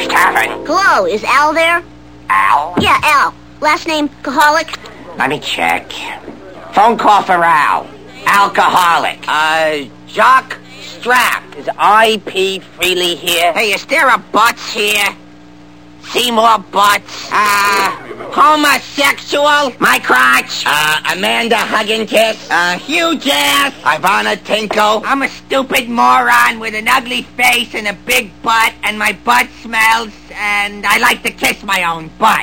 West Tavern. Hello, is Al there? Al? Yeah, Al. Last name, Kaholic? Let me check. Phone call for Al. Alcoholic. Jock Strap. Is I.P. Freely here? Hey, is there a Butts here? Seymour Butts. Homosexual. My crotch. Amanda Hugginkiss. Hugh Jass. Ivana Tinko. I'm a stupid moron with an ugly face and a big butt, and my butt smells, and I like to kiss my own butt.